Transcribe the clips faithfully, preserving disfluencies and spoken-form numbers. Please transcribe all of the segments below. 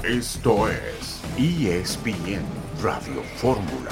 Esto es E S P N Radio Fórmula.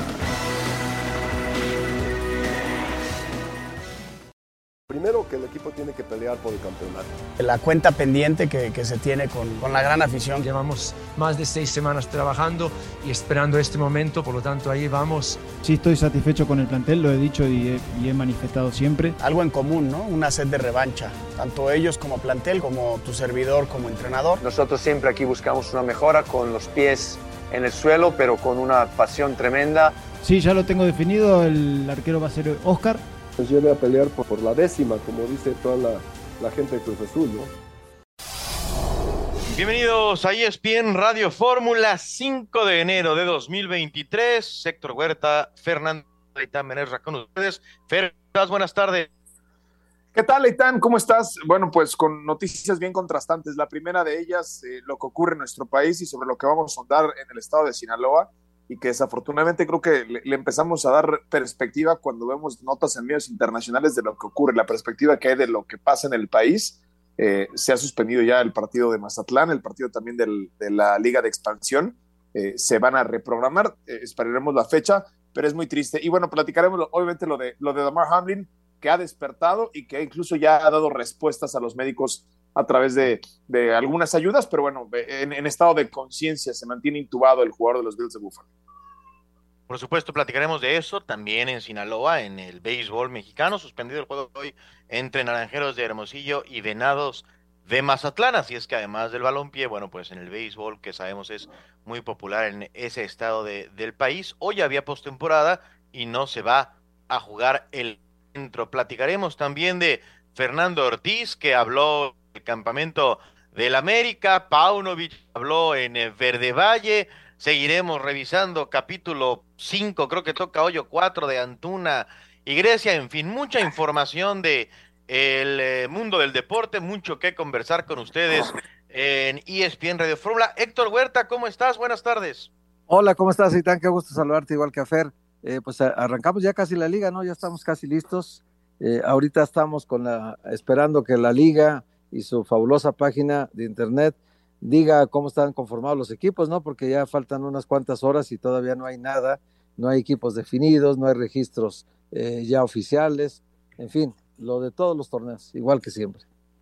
Primero que el equipo tiene que pelear por el campeonato. La cuenta pendiente que, que se tiene con, con la gran afición. Llevamos más de seis semanas trabajando y esperando este momento, por lo tanto ahí vamos. Sí, estoy satisfecho con el plantel, lo he dicho y he, y he manifestado siempre. Algo en común, ¿no? Una sed de revancha, tanto ellos como plantel, como tu servidor, como entrenador. Nosotros siempre aquí buscamos una mejora con los pies en el suelo, pero con una pasión tremenda. Sí, ya lo tengo definido, el arquero va a ser Oscar. Nos lleve a pelear por, por la décima, como dice toda la, la gente de Cruz Azul, ¿no? Bienvenidos a E S P N Radio Fórmula, cinco de enero de dos mil veintitrés. Héctor Huerta, Fernando Leitán Benerra con ustedes. Fer, buenas tardes. ¿Qué tal, Leitán? ¿Cómo estás? Bueno, pues con noticias bien contrastantes. La primera de ellas, eh, lo que ocurre en nuestro país y sobre lo que vamos a sondar en el estado de Sinaloa, y que desafortunadamente creo que le, le empezamos a dar perspectiva cuando vemos notas en medios internacionales de lo que ocurre, la perspectiva que hay de lo que pasa en el país. Eh, se ha suspendido ya el partido de Mazatlán, el partido también del, de la Liga de Expansión, eh, se van a reprogramar, eh, esperaremos la fecha, pero es muy triste. Y bueno, platicaremos obviamente lo de, lo de Damar Hamlin, que ha despertado y que incluso ya ha dado respuestas a los médicos a través de, de algunas ayudas, pero bueno, en, en estado de conciencia se mantiene intubado el jugador de los Bills de Buffalo. Por supuesto, platicaremos de eso también en Sinaloa, en el béisbol mexicano, suspendido el juego de hoy entre Naranjeros de Hermosillo y Venados de Mazatlán, así es que además del balompié, bueno, pues en el béisbol, que sabemos es muy popular en ese estado de, del país, hoy había postemporada y no se va a jugar el centro. Platicaremos también de Fernando Ortiz, que habló del campamento del América, Paunovic habló en Verde Valle. Seguiremos revisando capítulo cinco, creo que toca hoy o cuatro de Antuna y Grecia, en fin, mucha información de el eh, mundo del deporte, mucho que conversar con ustedes en E S P N Radio Fórmula. Héctor Huerta, ¿cómo estás? Buenas tardes. Hola, ¿cómo estás, Itán? Qué gusto saludarte, igual que a Fer. Eh, pues arrancamos ya casi la liga, ¿no? Ya estamos casi listos. Eh, ahorita estamos con la, esperando que la liga y su fabulosa página de internet diga cómo están conformados los equipos, ¿no? Porque ya faltan unas cuantas horas y todavía no hay nada, no hay equipos definidos, no hay registros eh, ya oficiales, en fin, lo de todos los torneos, igual que siempre.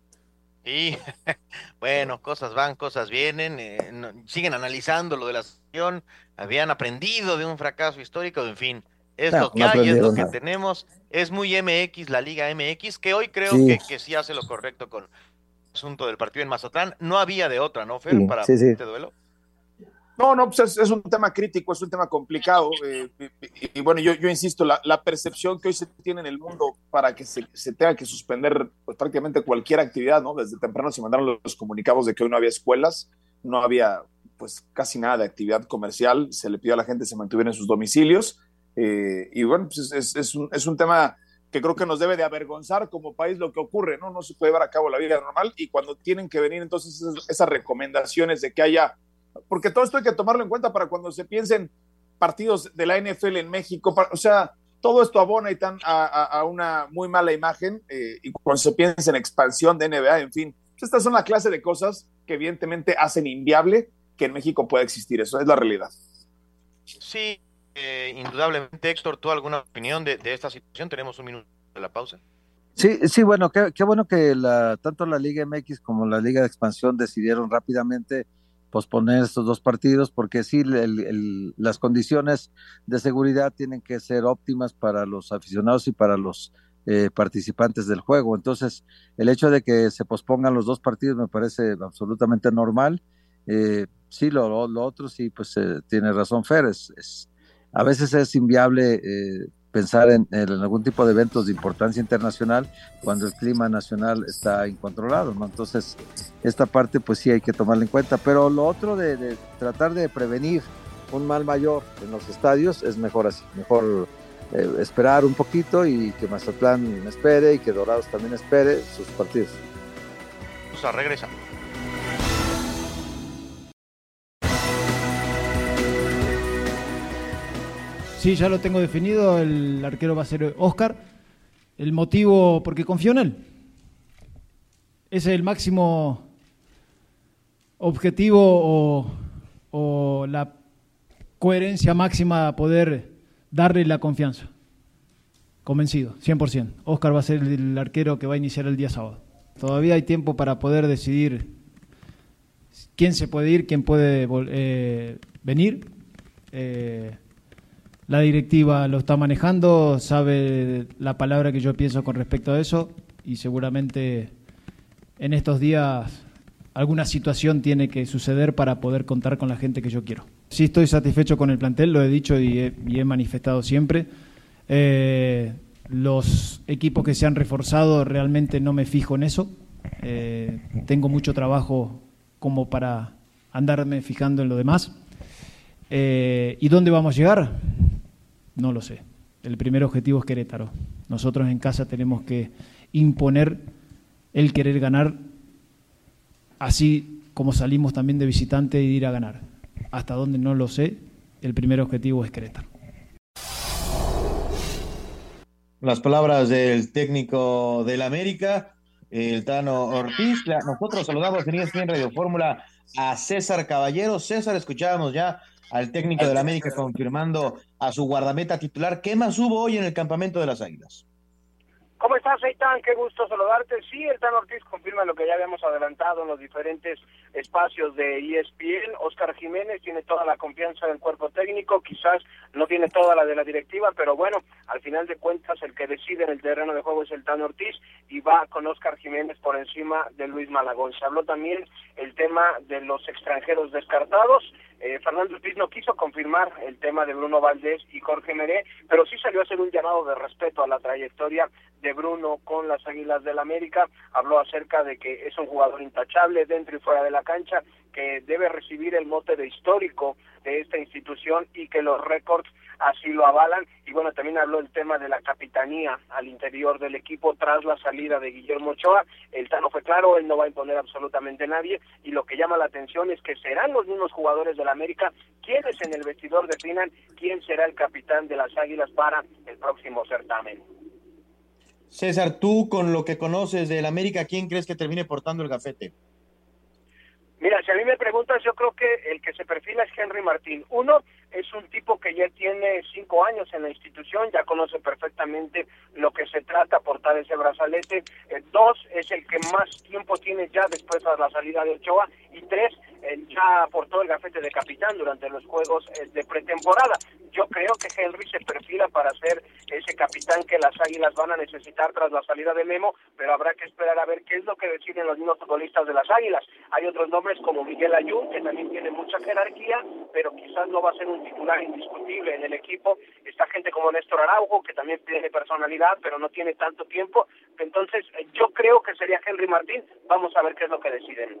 Y bueno, cosas van, cosas vienen, eh, no, siguen analizando lo de la sesión, habían aprendido de un fracaso histórico, en fin, es no, lo que no hay, es lo nada. que tenemos, es muy M X, la Liga M X, que hoy creo sí. que, que sí hace lo correcto con asunto del partido en Mazatlán. No había de otra, ¿no, Fer? Sí, para sí, sí. este duelo. No, no, pues es, es un tema crítico, es un tema complicado. Eh, y, y bueno, yo, yo insisto, la, la percepción que hoy se tiene en el mundo para que se, se tenga que suspender pues, prácticamente cualquier actividad, ¿no? Desde temprano se mandaron los, los comunicados de que hoy no había escuelas, no había pues casi nada de actividad comercial, se le pidió a la gente que se mantuviera en sus domicilios. Eh, y bueno, pues es, es, es, un, es un tema que creo que nos debe de avergonzar como país lo que ocurre, ¿no? No se puede llevar a cabo la vida normal y cuando tienen que venir entonces esas, esas recomendaciones de que haya, porque todo esto hay que tomarlo en cuenta para cuando se piensen partidos de la N F L en México, para, o sea, todo esto abona y tan a, a, a una muy mala imagen eh, y cuando se piensa en expansión de N B A, en fin, estas son la clase de cosas que evidentemente hacen inviable que en México pueda existir, eso es la realidad. Sí. Eh, indudablemente, Héctor, ¿tú alguna opinión de, de esta situación? Tenemos un minuto de la pausa. Sí, sí, bueno, qué, qué bueno que la, tanto la Liga M X como la Liga de Expansión decidieron rápidamente posponer estos dos partidos, porque sí, el, el, las condiciones de seguridad tienen que ser óptimas para los aficionados y para los eh, participantes del juego. Entonces, el hecho de que se pospongan los dos partidos me parece absolutamente normal. Eh, sí, lo, lo, lo otro sí, pues eh, tiene razón Fer, es... es a veces es inviable eh, pensar en, en algún tipo de eventos de importancia internacional cuando el clima nacional está incontrolado, ¿no? Entonces, esta parte pues sí hay que tomarla en cuenta, pero lo otro de, de tratar de prevenir un mal mayor en los estadios es mejor así, mejor eh, esperar un poquito y que Mazatlán espere y que Dorados también espere sus partidos. O sea, regresa. Sí, ya lo tengo definido, el arquero va a ser Oscar. El motivo, porque confío en él. Ese es el máximo objetivo o o la coherencia máxima a poder darle la confianza. Convencido, cien por ciento. Oscar va a ser el arquero que va a iniciar el día sábado. Todavía hay tiempo para poder decidir quién se puede ir, quién puede eh, venir. Eh, la directiva lo está manejando, sabe la palabra que yo pienso con respecto a eso y seguramente en estos días alguna situación tiene que suceder para poder contar con la gente que yo quiero. Sí estoy satisfecho con el plantel, lo he dicho y he, y he manifestado siempre. Eh, los equipos que se han reforzado realmente no me fijo en eso. Eh, tengo mucho trabajo como para andarme fijando en lo demás. Eh, ¿Y dónde vamos a llegar? No lo sé. El primer objetivo es Querétaro. Nosotros en casa tenemos que imponer el querer ganar, así como salimos también de visitante y ir a ganar. Hasta dónde no lo sé, el primer objetivo es Querétaro. Las palabras del técnico del América, el Tano Ortiz. Nosotros saludamos en E S P N Radio Fórmula a César Caballero. César, escuchábamos ya al técnico del América confirmando a su guardameta titular. ¿Qué más hubo hoy en el campamento de las Águilas? ¿Cómo estás, Eitan? Qué gusto saludarte. Sí, el Tano Ortiz confirma lo que ya habíamos adelantado en los diferentes espacios de E S P N. Óscar Jiménez tiene toda la confianza del cuerpo técnico, quizás no tiene toda la de la directiva, pero bueno, al final de cuentas el que decide en el terreno de juego es el Tano Ortiz y va con Óscar Jiménez por encima de Luis Malagón. Se habló también el tema de los extranjeros descartados. Eh, Fernando Ortiz no quiso confirmar el tema de Bruno Valdés y Jorge Meré, pero sí salió a hacer un llamado de respeto a la trayectoria de Bruno con las Águilas del América. Habló acerca de que es un jugador intachable dentro y fuera de la cancha, que debe recibir el mote de histórico de esta institución y que los récords así lo avalan. Y bueno, también habló el tema de la capitanía al interior del equipo tras la salida de Guillermo Ochoa. El Tano fue claro, él no va a imponer absolutamente a nadie, y lo que llama la atención es que serán los mismos jugadores del América quienes en el vestidor definan quién será el capitán de las Águilas para el próximo certamen. César, tú con lo que conoces del América, ¿quién crees que termine portando el gafete? Mira, si a mí me preguntas, yo creo que el que se perfila es Henry Martín. Uno, es un tipo que ya tiene cinco años en la institución, ya conoce perfectamente lo que se trata, portar ese brazalete. Eh, dos, es el que más tiempo tiene ya después de la salida de Ochoa. Y tres, eh, ya aportó el gafete de capitán durante los juegos eh, de pretemporada. Yo creo que Henry se perfila para ser ese capitán que las Águilas van a necesitar tras la salida de Memo, pero habrá que esperar a ver qué es lo que deciden los mismos futbolistas de las Águilas. Hay otros nombres como Miguel Ayun, que también tiene mucha jerarquía, pero quizás no va a ser un titular indiscutible en el equipo. Está gente como Néstor Araujo, que también tiene personalidad, pero no tiene tanto tiempo. Entonces, yo creo que sería Henry Martín. Vamos a ver qué es lo que deciden.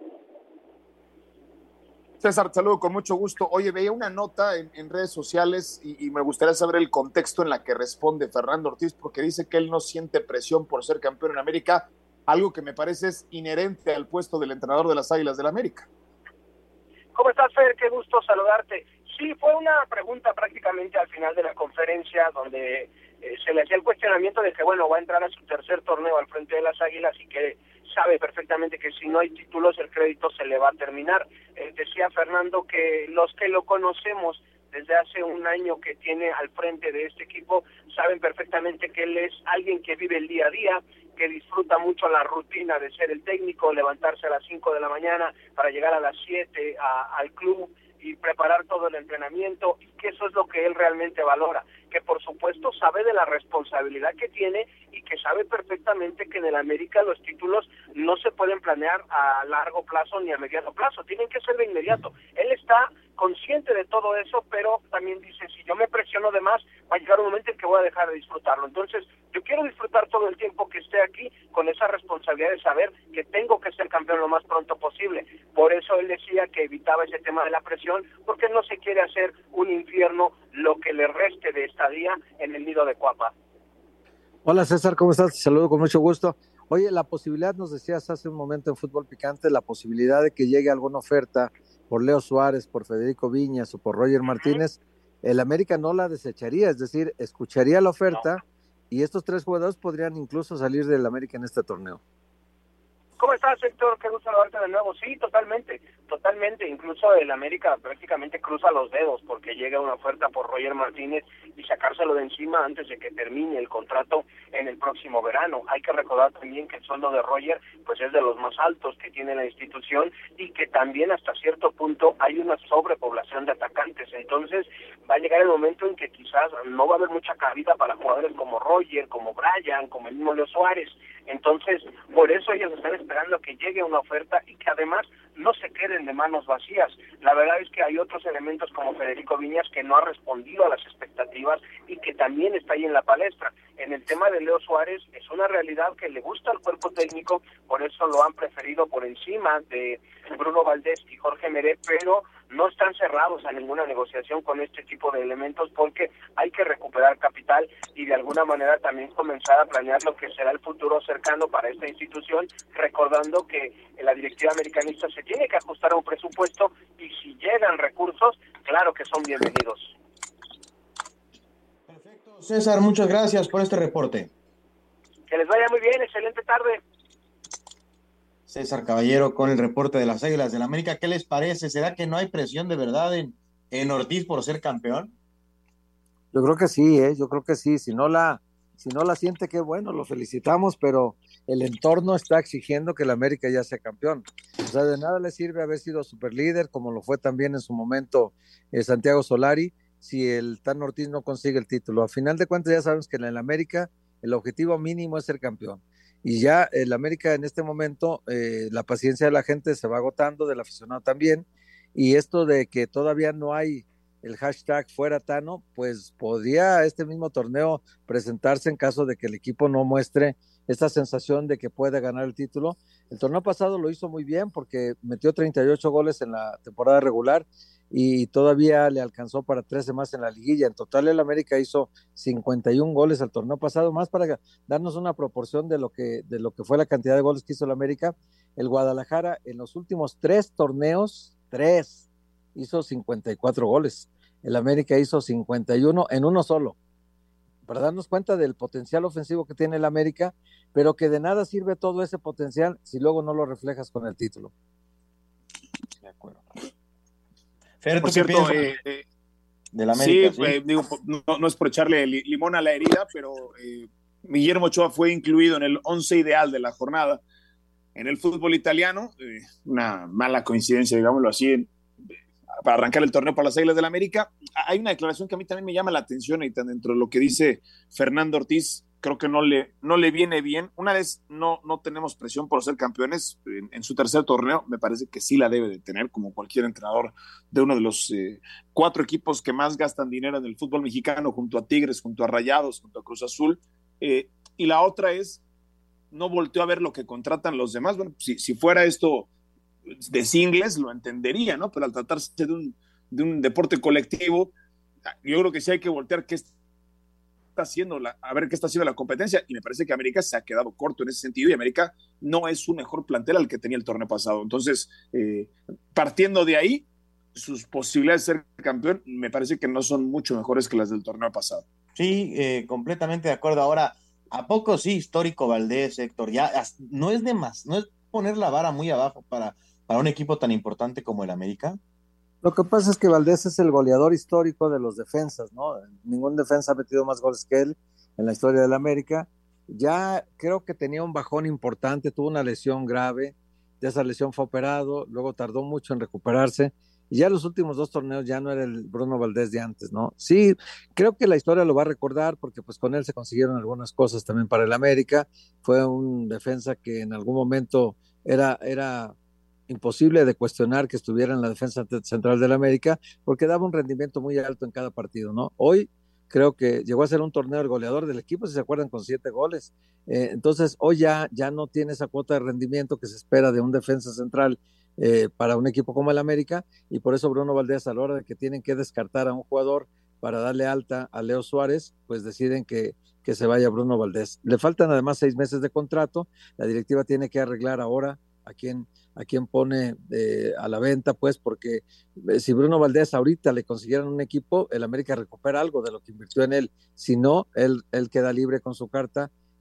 César, saludo con mucho gusto. Oye, veía una nota en, en redes sociales y, y me gustaría saber el contexto en la que responde Fernando Ortiz, porque dice que él no siente presión por ser campeón en América, algo que me parece es inherente al puesto del entrenador de las Águilas del América. ¿Cómo estás, Fer? Qué gusto saludarte. Sí, fue una pregunta prácticamente al final de la conferencia donde eh, se le hacía el cuestionamiento de que, bueno, va a entrar a su tercer torneo al frente de las Águilas y que sabe perfectamente que si no hay títulos el crédito se le va a terminar. Eh, decía Fernando que los que lo conocemos desde hace un año que tiene al frente de este equipo saben perfectamente que él es alguien que vive el día a día, que disfruta mucho la rutina de ser el técnico, levantarse a las cinco de la mañana para llegar a las siete a, al club y preparar todo el entrenamiento, y que eso es lo que él realmente valora, que por supuesto sabe de la responsabilidad que tiene y que sabe perfectamente que en el América los títulos no se pueden planear a largo plazo ni a mediano plazo, tienen que ser de inmediato. Él está consciente de todo eso, pero también dice, si yo me presiono de más, va a llegar un momento en que voy a dejar de disfrutarlo. Entonces, yo quiero disfrutar todo el tiempo que esté aquí con esa responsabilidad de saber que tengo que ser campeón lo más pronto posible. Por eso él decía que evitaba ese tema de la presión, porque no se quiere hacer un infierno lo que le reste de estadía en el nido de Cuapa. Hola César, ¿cómo estás? Te saludo con mucho gusto. Oye, la posibilidad, nos decías hace un momento en Fútbol Picante, la posibilidad de que llegue alguna oferta por Leo Suárez, por Federico Viñas o por Roger Martínez, el América no la desecharía, es decir, escucharía la oferta no. y estos tres jugadores podrían incluso salir del América en este torneo. ¿Cómo estás, Héctor? Qué gusto saludarte de nuevo. Sí, totalmente, totalmente. Incluso el América prácticamente cruza los dedos porque llega una oferta por Roger Martínez y sacárselo de encima antes de que termine el contrato en el próximo verano. Hay que recordar también que el sueldo de Roger pues es de los más altos que tiene la institución y que también hasta cierto punto hay una sobrepoblación de atacantes. Entonces va a llegar el momento en que quizás no va a haber mucha cabida para jugadores como Roger, como Brian, como el mismo Leo Suárez. Entonces, por eso ellos están esperando que llegue una oferta y que además no se queden de manos vacías. La verdad es que hay otros elementos como Federico Viñas que no ha respondido a las expectativas y que también está ahí en la palestra. En el tema de Leo Suárez es una realidad que le gusta al cuerpo técnico, por eso lo han preferido por encima de Bruno Valdés y Jorge Meré, pero no están cerrados a ninguna negociación con este tipo de elementos porque hay que recuperar capital y de alguna manera también comenzar a planear lo que será el futuro cercano para esta institución, recordando que la directiva americanista se tiene que ajustar a un presupuesto y si llegan recursos, claro que son bienvenidos. Perfecto, César, muchas gracias por este reporte. Que les vaya muy bien, excelente tarde. César Caballero con el reporte de las Águilas del América. ¿Qué les parece? ¿Será que no hay presión de verdad en, en Ortiz por ser campeón? Yo creo que sí, ¿eh? Yo creo que sí. Si no la, si no la siente, qué bueno, lo felicitamos, pero el entorno está exigiendo que el América ya sea campeón. O sea, de nada le sirve haber sido superlíder, como lo fue también en su momento eh, Santiago Solari, si el Tan Ortiz no consigue el título. A final de cuentas ya sabemos que en el América el objetivo mínimo es ser campeón. Y ya el América en este momento, eh, la paciencia de la gente se va agotando, del aficionado también, y esto de que todavía no hay el hashtag fuera Tano, pues podría este mismo torneo presentarse en caso de que el equipo no muestre esta sensación de que puede ganar el título. El torneo pasado lo hizo muy bien porque metió treinta y ocho goles en la temporada regular y todavía le alcanzó para trece más en la liguilla. En total el América hizo cincuenta y un goles al torneo pasado, más para darnos una proporción de lo que, de lo que fue la cantidad de goles que hizo el América. El Guadalajara en los últimos tres torneos, tres, hizo cincuenta y cuatro goles. El América hizo cincuenta y uno en uno solo, para darnos cuenta del potencial ofensivo que tiene el América, pero que de nada sirve todo ese potencial si luego no lo reflejas con el título. De acuerdo. Fer, por cierto, eh, eh, del América, sí, ¿sí? Eh, digo, no, no es por echarle limón a la herida, pero eh, Guillermo Ochoa fue incluido en el once ideal de la jornada en el fútbol italiano, eh, una mala coincidencia, digámoslo así, en, para arrancar el torneo para las Águilas del América. Hay una declaración que a mí también me llama la atención y dentro de lo que dice Fernando Ortiz, creo que no le, no le viene bien. Una vez no, no tenemos presión por ser campeones en, en su tercer torneo, me parece que sí la debe de tener, como cualquier entrenador de uno de los eh, cuatro equipos que más gastan dinero en el fútbol mexicano, junto a Tigres, junto a Rayados, junto a Cruz Azul. Eh, y la otra es, no volteó a ver lo que contratan los demás. Bueno, si, si fuera esto de singles, lo entendería, ¿no? Pero al tratarse de un, de un deporte colectivo, yo creo que sí hay que voltear qué está haciendo, la, a ver qué está haciendo la competencia, y me parece que América se ha quedado corto en ese sentido, y América no es su mejor plantel al que tenía el torneo pasado. Entonces, eh, partiendo de ahí, sus posibilidades de ser campeón me parece que no son mucho mejores que las del torneo pasado. Sí, eh, completamente de acuerdo. Ahora, ¿a poco sí histórico Valdés, Héctor? Ya no es de más, no es poner la vara muy abajo para para un equipo tan importante como el América? Lo que pasa es que Valdés es el goleador histórico de los defensas, ¿no? Ningún defensa ha metido más goles que él en la historia del América. Ya creo que tenía un bajón importante, tuvo una lesión grave, de esa lesión fue operado, luego tardó mucho en recuperarse, y ya los últimos dos torneos ya no era el Bruno Valdés de antes, ¿no? Sí, creo que la historia lo va a recordar, porque pues con él se consiguieron algunas cosas también para el América. Fue un defensa que en algún momento era... era imposible de cuestionar que estuviera en la defensa central del América, porque daba un rendimiento muy alto en cada partido, ¿no? Hoy creo que llegó a ser un torneo el goleador del equipo, si se acuerdan, con siete goles. Eh, entonces, hoy ya, ya no tiene esa cuota de rendimiento que se espera de un defensa central eh, para un equipo como el América, y por eso Bruno Valdés, a la hora de que tienen que descartar a un jugador para darle alta a Leo Suárez, pues deciden que, que se vaya Bruno Valdés. Le faltan además seis meses de contrato, la directiva tiene que arreglar ahora a quién a quién pone eh, a la venta, pues, porque eh, si Bruno Valdés ahorita le consiguieran un equipo, el América recupera algo de lo que invirtió en él. Si no, él, él queda libre con su carta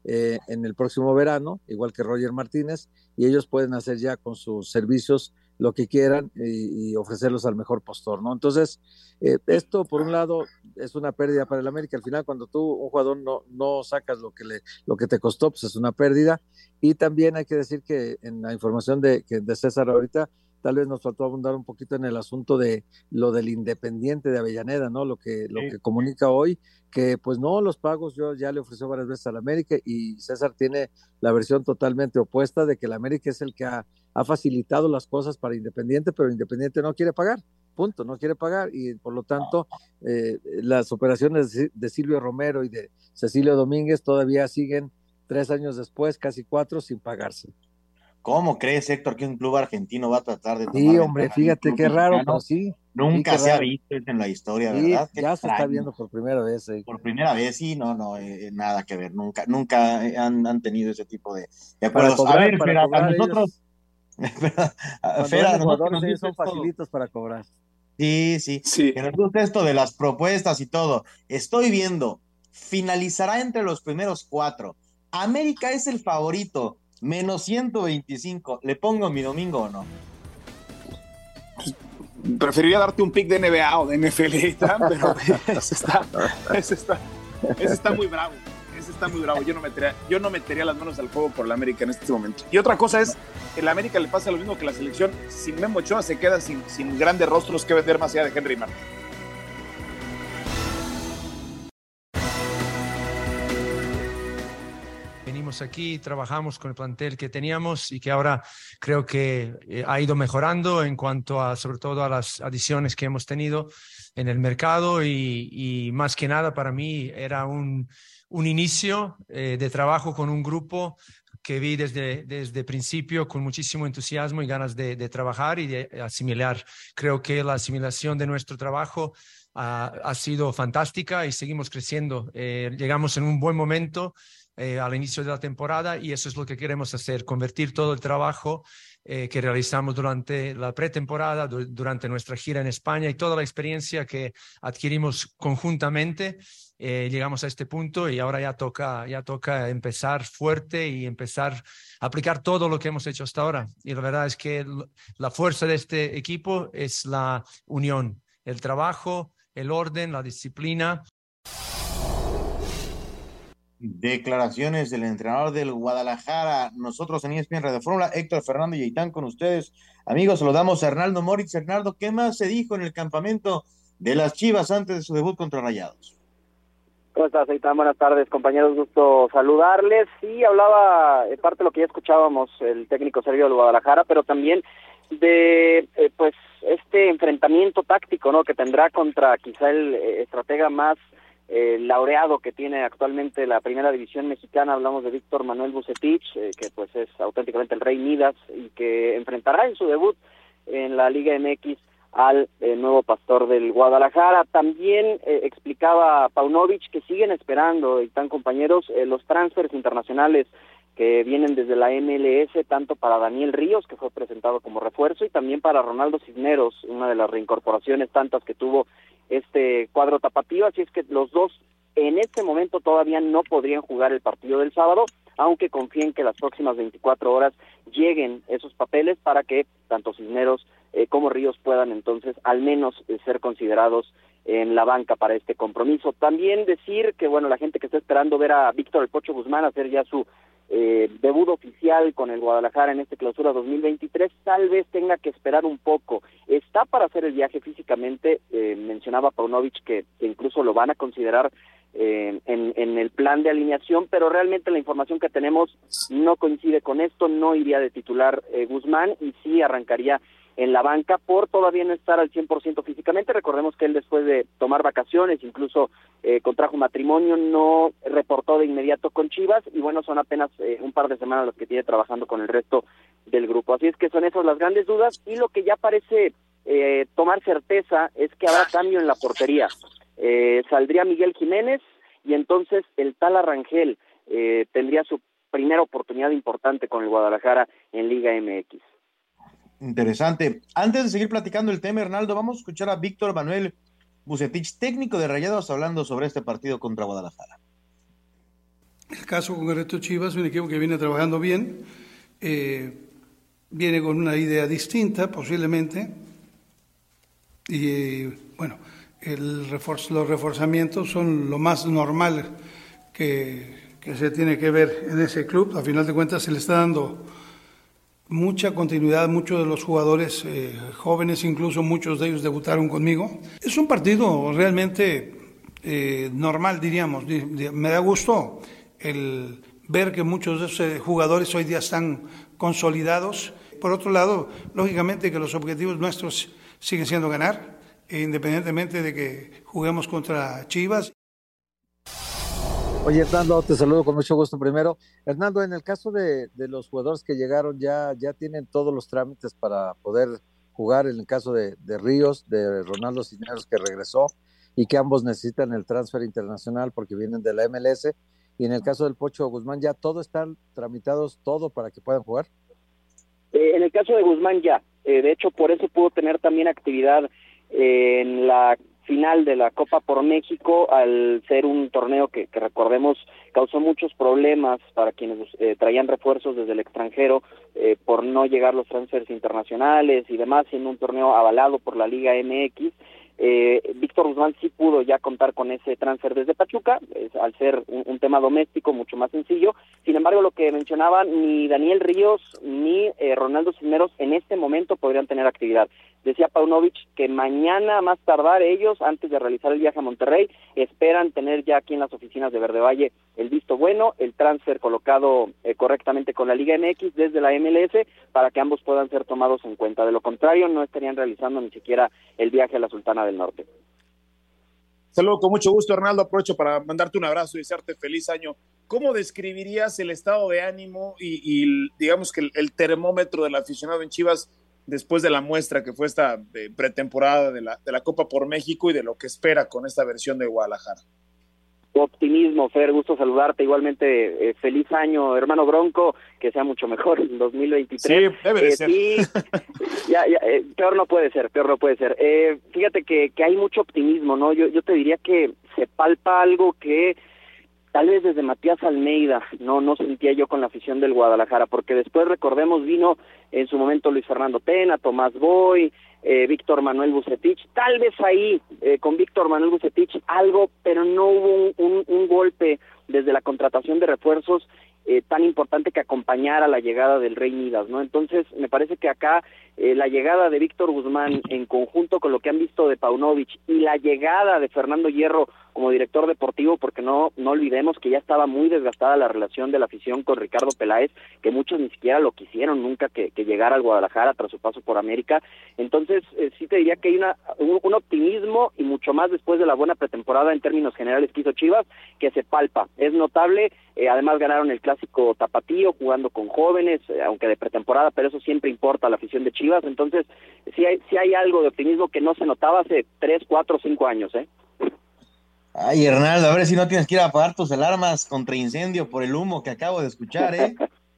eh, en el próximo verano, igual que Roger Martínez, y ellos pueden hacer ya con sus servicios lo que quieran y, y ofrecerlos al mejor postor, ¿no? Entonces, eh, esto por un lado es una pérdida para el América. Al final, cuando tú, un jugador, no, no sacas lo que, le, lo que te costó, pues es una pérdida. Y también hay que decir que en la información de, que de César ahorita, tal vez nos faltó abundar un poquito en el asunto de lo del Independiente de Avellaneda, ¿no? Lo que, lo que comunica hoy, que pues no, los pagos yo ya le ofreció varias veces al América, y César tiene la versión totalmente opuesta de que el América es el que ha, ha facilitado las cosas para Independiente, pero Independiente no quiere pagar, punto, no quiere pagar, y por lo tanto eh, las operaciones de Silvio Romero y de Cecilio Domínguez todavía siguen tres años después, casi cuatro, sin pagarse. ¿Cómo crees, Héctor, que un club argentino va a tratar de tomar Sí, hombre, ventaja de un fíjate club qué raro, mexicano? pero sí. Nunca sí, se ha raro. visto eso en la historia, Sí, ¿verdad? Qué ya se está extraño. viendo por primera vez. Eh. Por primera vez, sí, no, no, eh, nada que ver, nunca, nunca han, han tenido ese tipo de, de Para acuerdos. cobrar, a ver, para Fer, a cobrar nosotros, ellos, a- cuando Fer, a venden nosotros jugadores nos ellos gusta son esto, facilitos para cobrar. sí, sí, Sí. que nos gusta esto de las propuestas y todo. Estoy viendo, finalizará entre los primeros cuatro. América es el favorito, menos ciento veinticinco. ¿Le pongo mi domingo o no? Preferiría darte un pick de N B A o de N F L, pero ese está, ese está, ese está muy bravo. Ese está muy bravo. Yo no metería, yo no metería las manos al fuego por la América en este momento. Y otra cosa es que la América le pasa lo mismo que la selección. Sin Memo Ochoa se queda sin, sin grandes rostros que vender más allá de Henry Martin. Venimos aquí, trabajamos con el plantel que teníamos y que ahora creo que eh, ha ido mejorando en cuanto a, sobre todo, a las adiciones que hemos tenido en el mercado, y, y más que nada para mí era un, un inicio eh, de trabajo con un grupo que vi desde desde principio con muchísimo entusiasmo y ganas de, de trabajar y de asimilar. Creo que la asimilación de nuestro trabajo ha, ha sido fantástica y seguimos creciendo. Eh, llegamos en un buen momento Eh, al inicio de la temporada, y eso es lo que queremos hacer, convertir todo el trabajo eh, que realizamos durante la pretemporada, du- durante nuestra gira en España, y toda la experiencia que adquirimos conjuntamente. Eh, llegamos a este punto y ahora ya toca, ya toca empezar fuerte y empezar a aplicar todo lo que hemos hecho hasta ahora. Y la verdad es que l- la fuerza de este equipo es la unión, el trabajo, el orden, la disciplina. Declaraciones del entrenador del Guadalajara. Nosotros en E S P N Radio Fórmula, Héctor, Fernando y Aitán con ustedes. Amigos, saludamos a Hernaldo Moritz. Hernaldo, ¿qué más se dijo en el campamento de las Chivas antes de su debut contra Rayados? ¿Cómo estás, Aitán? Buenas tardes, compañeros, gusto saludarles. Sí, hablaba, eh, parte de lo que ya escuchábamos, el técnico serbio del Guadalajara, pero también de, eh, pues, este enfrentamiento táctico, ¿no?, que tendrá contra quizá el eh, estratega más Eh, laureado que tiene actualmente la primera división mexicana. Hablamos de Víctor Manuel Vucetich, eh, que pues es auténticamente el Rey Midas y que enfrentará en su debut en la Liga M X al eh, nuevo pastor del Guadalajara. También eh, explicaba Paunovic que siguen esperando, y están, compañeros, eh, los transfers internacionales que vienen desde la M L S, tanto para Daniel Ríos, que fue presentado como refuerzo, y también para Ronaldo Cisneros, una de las reincorporaciones tantas que tuvo este cuadro tapatío. Así es que los dos en este momento todavía no podrían jugar el partido del sábado, aunque confíen que las próximas veinticuatro horas lleguen esos papeles para que tanto Cisneros eh, como Ríos puedan entonces al menos eh, ser considerados en la banca para este compromiso. También decir que, bueno, la gente que está esperando ver a Víctor El Pocho Guzmán hacer ya su eh, debut oficial con el Guadalajara en este clausura dos mil veintitrés, tal vez tenga que esperar un poco. Está para hacer el viaje físicamente, eh, mencionaba Paunovic que, que incluso lo van a considerar eh, en, en el plan de alineación, pero realmente la información que tenemos no coincide con esto. No iría de titular eh, Guzmán, y sí arrancaría en la banca por todavía no estar al cien por ciento físicamente. Recordemos que él, después de tomar vacaciones, incluso eh, contrajo matrimonio, no reportó de inmediato con Chivas, y bueno, son apenas eh, un par de semanas las que tiene trabajando con el resto del grupo. Así es que son esas las grandes dudas, y lo que ya parece eh, tomar certeza es que habrá cambio en la portería. Eh, saldría Miguel Jiménez, y entonces el Tala Rangel eh, tendría su primera oportunidad importante con el Guadalajara en Liga M X. Interesante. Antes de seguir platicando el tema, Hernaldo, vamos a escuchar a Víctor Manuel Vucetich, técnico de Rayados, hablando sobre este partido contra Guadalajara. El caso concreto Chivas, un equipo que viene trabajando bien, eh, viene con una idea distinta posiblemente, y eh, bueno, el refuerzo, los reforzamientos son lo más normal que, que se tiene que ver en ese club. A final de cuentas se le está dando mucha continuidad, muchos de los jugadores eh, jóvenes, incluso muchos de ellos debutaron conmigo. Es un partido realmente eh, normal, diríamos. Me da gusto el ver que muchos de esos jugadores hoy día están consolidados. Por otro lado, lógicamente que los objetivos nuestros siguen siendo ganar, independientemente de que juguemos contra Chivas. Oye, Hernando, te saludo con mucho gusto primero. Hernando, en el caso de, de los jugadores que llegaron, ya, ya tienen todos los trámites para poder jugar. En el caso de, de Ríos, de Ronaldo Cisneros, que regresó, y que ambos necesitan el transfer internacional porque vienen de la M L S. Y en el caso del Pocho Guzmán, ya todo están tramitados, todo para que puedan jugar. Eh, en el caso de Guzmán ya, eh, de hecho por eso pudo tener también actividad eh, en la final de la Copa por México, al ser un torneo que, que recordemos causó muchos problemas para quienes eh, traían refuerzos desde el extranjero eh, por no llegar los transfers internacionales y demás, siendo un torneo avalado por la Liga M X. Eh, Víctor Guzmán sí pudo ya contar con ese transfer desde Pachuca, es, al ser un, un tema doméstico mucho más sencillo. Sin embargo, lo que mencionaba, ni Daniel Ríos ni eh, Ronaldo Cisneros en este momento podrían tener actividad. Decía Paunovic que mañana, más tardar, ellos, antes de realizar el viaje a Monterrey, esperan tener ya aquí en las oficinas de Verde Valle el visto bueno, el transfer colocado eh, correctamente con la Liga M X desde la M L S, para que ambos puedan ser tomados en cuenta. De lo contrario, no estarían realizando ni siquiera el viaje a la Sultana del Norte. Saludos con mucho gusto, Hernando. Aprovecho para mandarte un abrazo y desearte feliz año. ¿Cómo describirías el estado de ánimo y, y digamos que el, el termómetro del aficionado en Chivas después de la muestra que fue esta eh, pretemporada de la, de la Copa por México y de lo que espera con esta versión de Guadalajara? Optimismo, Fer, gusto saludarte. Igualmente, eh, feliz año, hermano Bronco, que sea mucho mejor en dos mil veintitrés. Sí, debe de eh, ser. Sí, ya, ya, eh, peor no puede ser, peor no puede ser. Eh, fíjate que, que hay mucho optimismo, ¿no? Yo, yo te diría que se palpa algo que tal vez desde Matías Almeida no no sentía yo con la afición del Guadalajara, porque después, recordemos, vino en su momento Luis Fernando Tena, Tomás Boy, eh, Víctor Manuel Vucetich, tal vez ahí eh, con Víctor Manuel Vucetich algo, pero no hubo un, un, un golpe desde la contratación de refuerzos eh, tan importante que acompañara la llegada del Rey Midas, ¿no? Entonces, me parece que acá eh, la llegada de Víctor Guzmán en conjunto con lo que han visto de Paunovic y la llegada de Fernando Hierro como director deportivo, porque no no olvidemos que ya estaba muy desgastada la relación de la afición con Ricardo Peláez, que muchos ni siquiera lo quisieron nunca que, que llegara al Guadalajara tras su paso por América. Entonces, eh, sí te diría que hay una un, un optimismo, y mucho más después de la buena pretemporada en términos generales que hizo Chivas, que se palpa. Es notable, eh, además ganaron el clásico tapatío jugando con jóvenes, eh, aunque de pretemporada, pero eso siempre importa a la afición de Chivas. Entonces, sí hay, sí hay algo de optimismo que no se notaba hace tres, cuatro, cinco años, ¿eh? Ay, Hernaldo, a ver si no tienes que ir a apagar tus alarmas contra incendio por el humo que acabo de escuchar, ¿eh?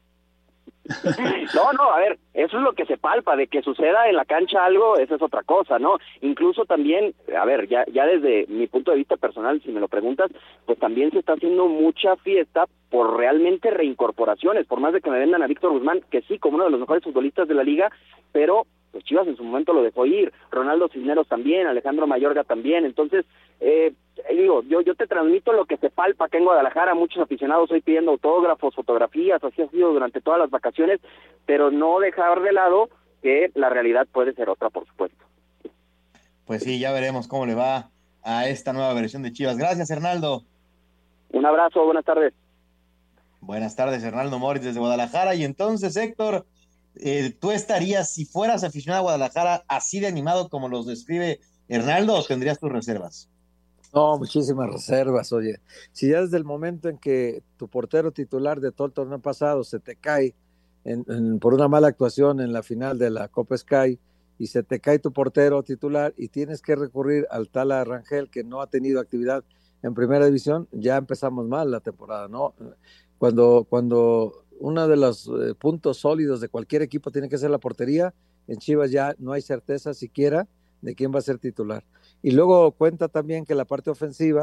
No, no, a ver, eso es lo que se palpa, de que suceda en la cancha algo, esa es otra cosa, ¿no? Incluso también, a ver, ya ya desde mi punto de vista personal, si me lo preguntas, pues también se está haciendo mucha fiesta por realmente reincorporaciones, por más de que me vendan a Víctor Guzmán, que sí, como uno de los mejores futbolistas de la liga, pero pues Chivas en su momento lo dejó ir, Ronaldo Cisneros también, Alejandro Mayorga también. Entonces, eh, digo, yo yo te transmito lo que se palpa acá en Guadalajara, muchos aficionados hoy pidiendo autógrafos, fotografías, así ha sido durante todas las vacaciones, pero no dejar de lado que la realidad puede ser otra, por supuesto. Pues sí, ya veremos cómo le va a esta nueva versión de Chivas. Gracias, Hernaldo. Un abrazo, buenas tardes. Buenas tardes, Hernaldo Moritz desde Guadalajara. Y entonces, Héctor, eh, ¿tú estarías, si fueras aficionado a Guadalajara, así de animado como los describe Hernaldo, o tendrías tus reservas? No, muchísimas reservas, oye. Si ya desde el momento en que tu portero titular de todo el torneo pasado se te cae en, en, por una mala actuación en la final de la Copa Sky, y se te cae tu portero titular y tienes que recurrir al Tala Rangel, que no ha tenido actividad en primera división, ya empezamos mal la temporada, ¿no? Cuando, cuando uno de los eh, puntos sólidos de cualquier equipo tiene que ser la portería, en Chivas ya no hay certeza siquiera de quién va a ser titular. Y luego cuenta también que la parte ofensiva,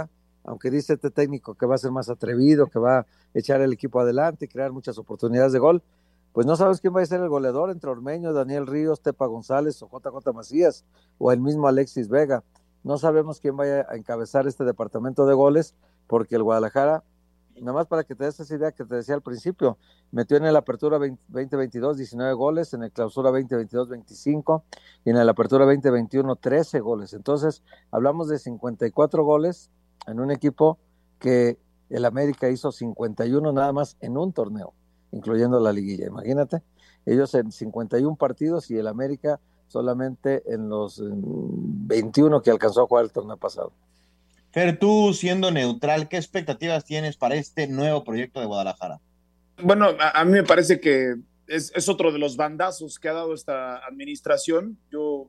aunque dice este técnico que va a ser más atrevido, que va a echar el equipo adelante y crear muchas oportunidades de gol, pues no sabes quién va a ser el goleador entre Ormeño, Daniel Ríos, Tepa González o J J Macías o el mismo Alexis Vega. No sabemos quién vaya a encabezar este departamento de goles, porque el Guadalajara, nada más para que te des esa idea que te decía al principio, metió en el Apertura veinte veintidós diecinueve goles, en el Clausura veinte veintidós veinticinco y en el Apertura veinte veintiuno trece goles. Entonces, hablamos de cincuenta y cuatro goles en un equipo que el América hizo cincuenta y uno nada más en un torneo, incluyendo la liguilla. Imagínate, ellos en cincuenta y uno partidos y el América solamente en los veintiuno que alcanzó a jugar el torneo pasado. Fer, tú siendo neutral, ¿qué expectativas tienes para este nuevo proyecto de Guadalajara? Bueno, a, a mí me parece que es, es otro de los bandazos que ha dado esta administración. Yo,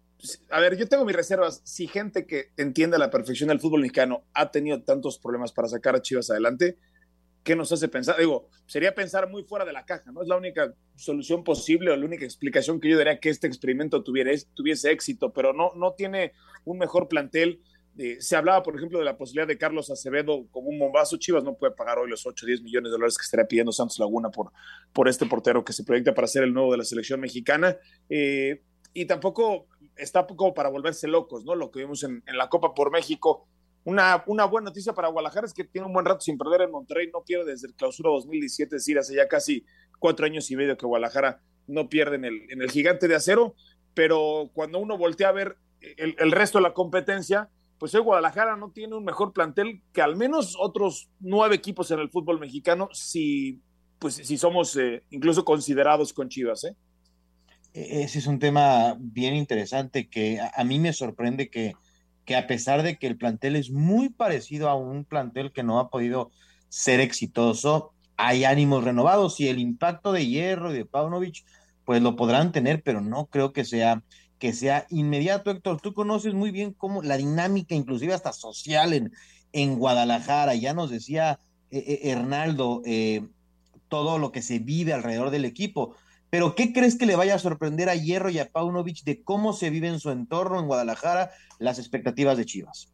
a ver, yo tengo mis reservas. Si gente que entiende a la perfección el fútbol mexicano ha tenido tantos problemas para sacar a Chivas adelante, ¿qué nos hace pensar? Digo, sería pensar muy fuera de la caja, ¿no? Es la única solución posible o la única explicación que yo daría que este experimento tuviera, tuviese éxito, pero no, no tiene un mejor plantel. Eh, se hablaba, por ejemplo, de la posibilidad de Carlos Acevedo como un bombazo. Chivas no puede pagar hoy los ocho o diez millones de dólares que estaría pidiendo Santos Laguna por, por este portero que se proyecta para ser el nuevo de la selección mexicana. Eh, y tampoco está como para volverse locos, ¿no? Lo que vimos en, en la Copa por México. Una, una buena noticia para Guadalajara es que tiene un buen rato sin perder en Monterrey, no pierde desde el Clausura dos mil diecisiete, es decir, hace ya casi cuatro años y medio que Guadalajara no pierde en el, en el Gigante de Acero, pero cuando uno voltea a ver el, el resto de la competencia, pues hoy Guadalajara no tiene un mejor plantel que al menos otros nueve equipos en el fútbol mexicano, si, pues, si somos eh, incluso considerados con Chivas, ¿eh? Ese es un tema bien interesante que a, a mí me sorprende que, que a pesar de que el plantel es muy parecido a un plantel que no ha podido ser exitoso, hay ánimos renovados y el impacto de Hierro y de Paunovic pues lo podrán tener, pero no creo que sea que sea inmediato. Héctor, tú conoces muy bien cómo la dinámica, inclusive hasta social en, en Guadalajara, ya nos decía eh, eh, Hernaldo, eh, todo lo que se vive alrededor del equipo, pero ¿qué crees que le vaya a sorprender a Hierro y a Paunovic de cómo se vive en su entorno en Guadalajara las expectativas de Chivas?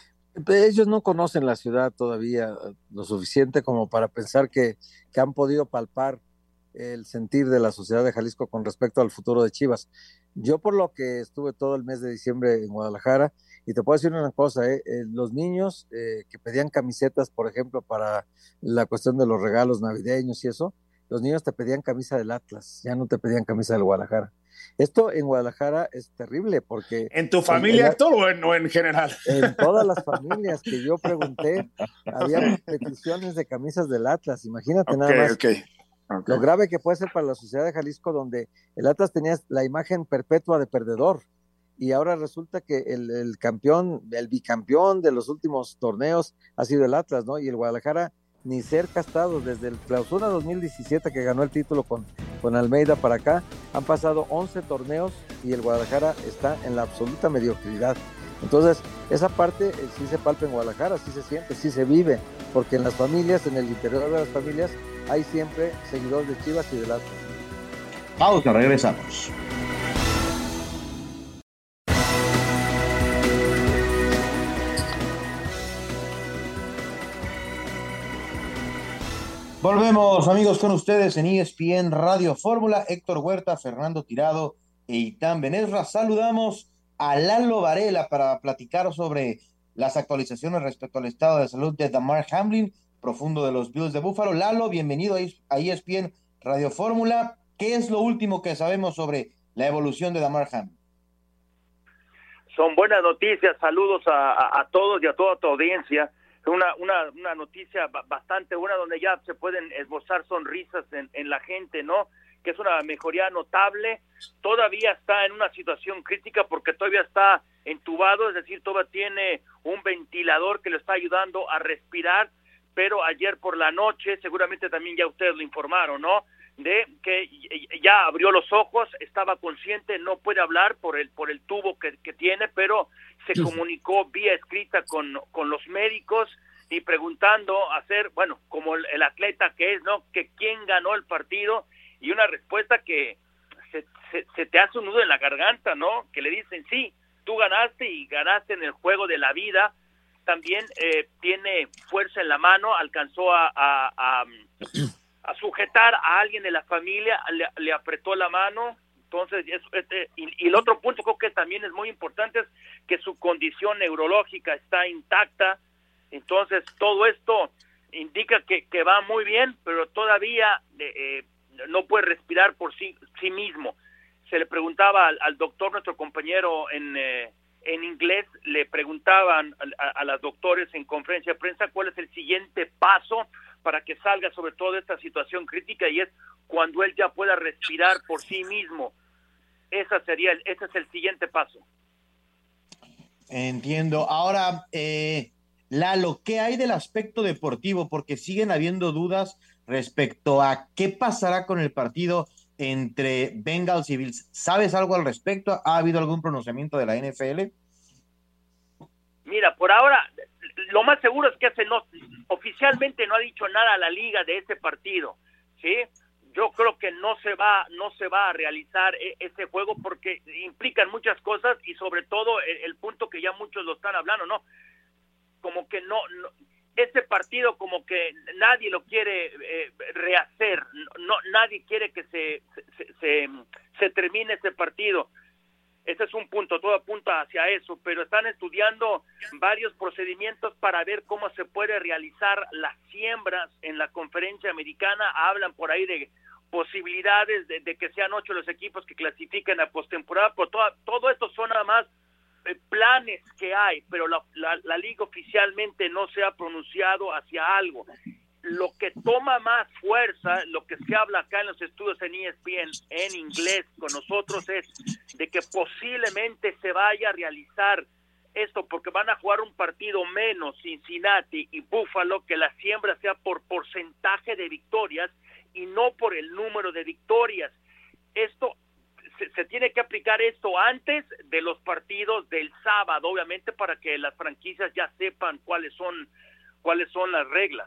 Ellos no conocen la ciudad todavía lo suficiente como para pensar que, que han podido palpar el sentir de la sociedad de Jalisco con respecto al futuro de Chivas. Yo por lo que estuve todo el mes de diciembre en Guadalajara, y te puedo decir una cosa, eh, eh, los niños eh, que pedían camisetas, por ejemplo, para la cuestión de los regalos navideños y eso, los niños te pedían camisa del Atlas, ya no te pedían camisa del Guadalajara. Esto en Guadalajara es terrible porque... ¿En tu familia, Héctor, o en, o en general? En todas las familias que yo pregunté, había peticiones de camisas del Atlas, imagínate. Okay, nada más. Okay. Okay. Lo grave que puede ser para la sociedad de Jalisco, donde el Atlas tenía la imagen perpetua de perdedor, y ahora resulta que el, el campeón, el bicampeón de los últimos torneos ha sido el Atlas, ¿no? Y el Guadalajara ni cerca ha estado, desde el Clausura dos mil diecisiete que ganó el título con, con Almeida para acá, han pasado once torneos y el Guadalajara está en la absoluta mediocridad. Entonces, esa parte eh, sí se palpa en Guadalajara, sí se siente, sí se vive, porque en las familias, en el interior de las familias, hay siempre seguidores de Chivas y de Atlas. Pausa, regresamos. Volvemos, amigos, con ustedes en E S P N Radio Fórmula. Héctor Huerta, Fernando Tirado e Itán Benesra. Saludamos a Lalo Varela para platicar sobre las actualizaciones respecto al estado de salud de Damar Hamlin, profundo de los Bills de Buffalo. Lalo, bienvenido a E S P N Radio Fórmula. ¿Qué es lo último que sabemos sobre la evolución de Damar Hamlin? Son buenas noticias, saludos a, a, a todos y a toda tu audiencia. Una, una, una noticia bastante buena donde ya se pueden esbozar sonrisas en, en la gente, ¿no? Que es una mejoría notable. Todavía está en una situación crítica porque todavía está entubado, es decir, todavía tiene un ventilador que le está ayudando a respirar, pero ayer por la noche, seguramente también ya ustedes lo informaron, ¿no? De que ya abrió los ojos, estaba consciente, no puede hablar por el por el tubo que, que tiene, pero se sí. comunicó vía escrita con, con los médicos y preguntando hacer, bueno, como el, el atleta que es, ¿no? Que quién ganó el partido, y una respuesta que se, se, se te hace un nudo en la garganta, ¿no? Que le dicen, sí, tú ganaste y ganaste en el juego de la vida, también eh, tiene fuerza en la mano, alcanzó a, a, a, a sujetar a alguien de la familia, le, le apretó la mano. Entonces, es, este, y, y el otro punto creo que también es muy importante es que su condición neurológica está intacta. Entonces, todo esto indica que, que va muy bien, pero todavía eh, no puede respirar por sí, sí mismo. Se le preguntaba al, al doctor, nuestro compañero en, eh, en inglés, le preguntaban a, a, a los doctores en conferencia de prensa cuál es el siguiente paso para que salga sobre todo de esta situación crítica, y es cuando él ya pueda respirar por sí mismo. Esa sería el, ese es el siguiente paso. Entiendo. Ahora, eh, Lalo, ¿qué hay del aspecto deportivo? Porque siguen habiendo dudas respecto a qué pasará con el partido entre Bengals y Bills. ¿Sabes algo al respecto? ¿Ha habido algún pronunciamiento de la N F L? Mira, por ahora, lo más seguro es que ese no, oficialmente no ha dicho nada a la liga de ese partido, ¿sí? Yo creo que no se va, no se va a realizar ese juego porque implican muchas cosas y sobre todo el, el punto que ya muchos lo están hablando, ¿no? Como que no, no ese partido como que nadie lo quiere eh, rehacer, no, nadie quiere que se se, se se termine ese partido. Ese es un punto, todo apunta hacia eso, pero están estudiando varios procedimientos para ver cómo se puede realizar las siembras en la conferencia americana. Hablan por ahí de posibilidades de, de que sean ocho los equipos que clasifiquen a postemporada, pero todo, todo esto son nada más eh, planes que hay, pero la, la, la liga oficialmente no se ha pronunciado hacia algo. Lo que toma más fuerza, lo que se habla acá en los estudios en E S P N en inglés con nosotros, es de que posiblemente se vaya a realizar esto porque van a jugar un partido menos Cincinnati y Buffalo, que la siembra sea por porcentaje de victorias y no por el número de victorias. Esto se, se tiene que aplicar esto antes de los partidos del sábado, obviamente, para que las franquicias ya sepan cuáles son cuáles son las reglas.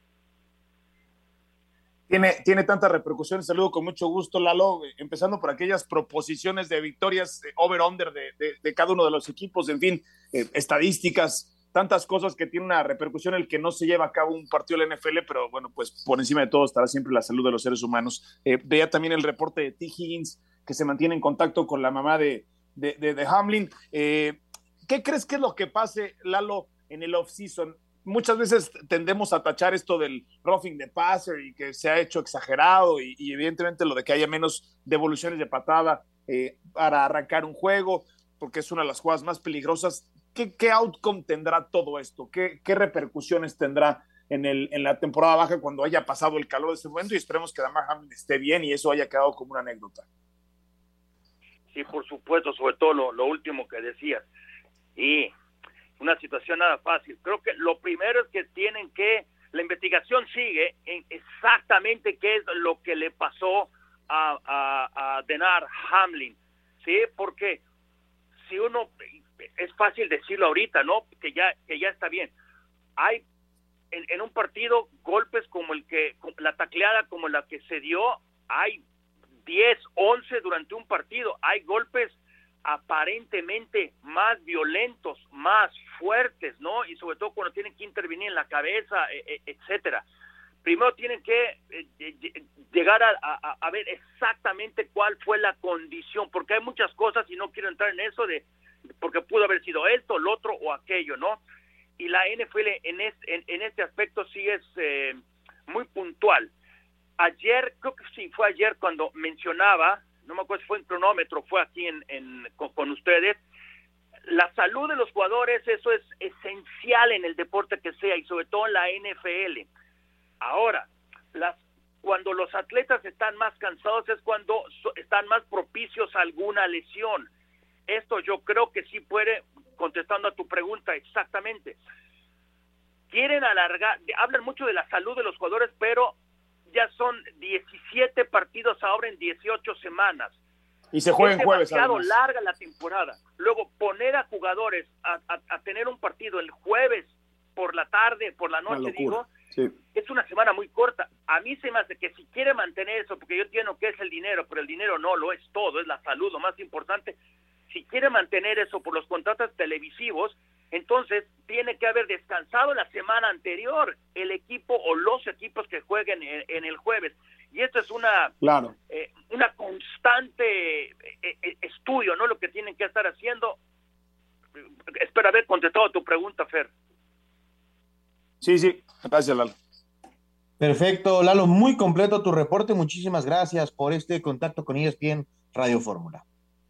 Tiene, tiene tanta repercusión. Saludo con mucho gusto, Lalo, empezando por aquellas proposiciones de victorias eh, over-under de, de, de cada uno de los equipos, en fin, eh, estadísticas, tantas cosas que tiene una repercusión el que no se lleva a cabo un partido de la N F L, pero bueno, pues por encima de todo estará siempre la salud de los seres humanos. Eh, veía también el reporte de T. Higgins, que se mantiene en contacto con la mamá de, de, de, de Hamlin. Eh, ¿Qué crees que es lo que pase, Lalo, en el off-season? Muchas veces tendemos a tachar esto del roughing the passer y que se ha hecho exagerado y, y evidentemente lo de que haya menos devoluciones de patada eh, para arrancar un juego, porque es una de las jugadas más peligrosas. ¿Qué, qué outcome tendrá todo esto? ¿Qué, qué repercusiones tendrá en, el, en la temporada baja cuando haya pasado el calor de ese momento? Y esperemos que Damar Hamlin esté bien y eso haya quedado como una anécdota. Sí, por supuesto, sobre todo lo, lo último que decías. Y una situación nada fácil. Creo que lo primero es que tienen que, la investigación sigue en exactamente qué es lo que le pasó a, a, a Damar Hamlin, ¿sí? Porque si uno, es fácil decirlo ahorita, ¿no? Que ya, que ya está bien. Hay en, en un partido golpes como el que, la tacleada como la que se dio, hay diez, once durante un partido, hay golpes aparentemente más violentos, más fuertes, ¿no? Y sobre todo cuando tienen que intervenir en la cabeza, eh, etcétera. Primero tienen que eh, llegar a, a, a ver exactamente cuál fue la condición, porque hay muchas cosas y no quiero entrar en eso de porque pudo haber sido esto, lo otro o aquello, ¿no? Y la N F L en este, en, en este aspecto sí es eh, muy puntual. Ayer, creo que sí, fue ayer cuando mencionaba, no me acuerdo si fue en cronómetro, fue aquí en, en con, con ustedes, la salud de los jugadores, eso es esencial en el deporte que sea y sobre todo en la N F L. Ahora, las, cuando los atletas están más cansados es cuando so, están más propicios a alguna lesión. Esto yo creo que sí puede, contestando a tu pregunta exactamente, quieren alargar, hablan mucho de la salud de los jugadores, pero ya son diecisiete partidos ahora en dieciocho semanas. Y se juega en jueves. Es demasiado larga la temporada. Luego, poner a jugadores a, a, a tener un partido el jueves por la tarde, por la noche, digo, sí. Es una semana muy corta. A mí se me hace que si quiere mantener eso, porque yo entiendo que es el dinero, pero el dinero no lo es todo, es la salud, lo más importante. Si quiere mantener eso por los contratos televisivos, Entonces, tiene que haber descansado la semana anterior el equipo o los equipos que jueguen en, en el jueves. Y esto es una, claro. eh, una constante eh, eh, estudio, ¿no? Lo que tienen que estar haciendo. Espero haber contestado tu pregunta, Fer. Sí, sí, gracias, Lalo. Perfecto, Lalo, muy completo tu reporte. Muchísimas gracias por este contacto con E S P N Radio Fórmula.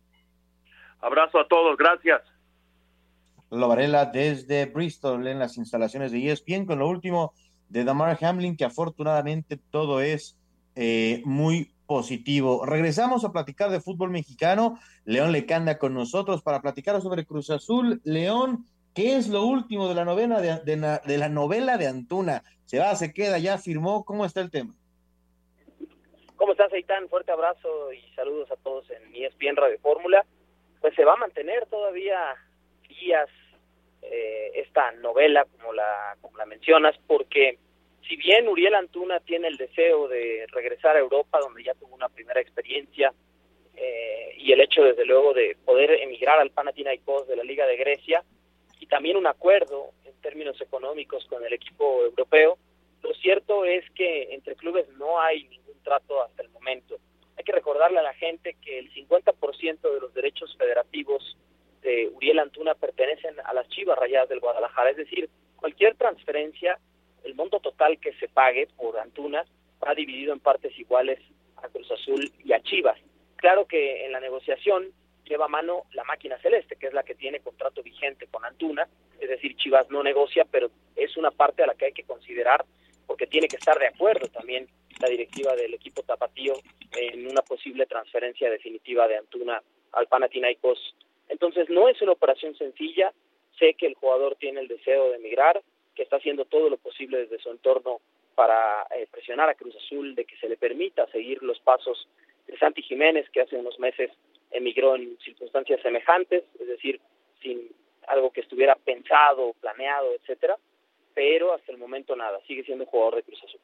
Abrazo a todos, gracias. Lalo Varela desde Bristol en las instalaciones de E S P N con lo último de Damar Hamlin, que afortunadamente todo es eh, muy positivo. Regresamos a platicar de fútbol mexicano. León Lecanda con nosotros para platicar sobre Cruz Azul. León, ¿qué es lo último de la novela de, de, de la novela de Antuna? ¿Se va, se queda, ya firmó? ¿Cómo está el tema? ¿Cómo estás, Aitán? Fuerte abrazo y saludos a todos en E S P N Radio Fórmula. Pues se va a mantener todavía días eh, esta novela, como la, como la mencionas, porque si bien Uriel Antuna tiene el deseo de regresar a Europa, donde ya tuvo una primera experiencia, eh, y el hecho, desde luego, de poder emigrar al Panathinaikos de la Liga de Grecia, y también un acuerdo en términos económicos con el equipo europeo, lo cierto es que entre clubes no hay ningún trato hasta el momento. Hay que recordarle a la gente que el cincuenta por ciento de los derechos federativos de Uriel Antuna pertenecen a las Chivas Rayadas del Guadalajara, es decir, cualquier transferencia, el monto total que se pague por Antuna va dividido en partes iguales a Cruz Azul y a Chivas. Claro que en la negociación lleva a mano la máquina celeste, que es la que tiene contrato vigente con Antuna, es decir, Chivas no negocia, pero es una parte a la que hay que considerar, porque tiene que estar de acuerdo también la directiva del equipo tapatío en una posible transferencia definitiva de Antuna al Panathinaikos. Entonces no es una operación sencilla, sé que el jugador tiene el deseo de emigrar, que está haciendo todo lo posible desde su entorno para eh, presionar a Cruz Azul de que se le permita seguir los pasos de Santi Jiménez, que hace unos meses emigró en circunstancias semejantes, es decir, sin algo que estuviera pensado, planeado, etcétera, pero hasta el momento nada, sigue siendo un jugador de Cruz Azul.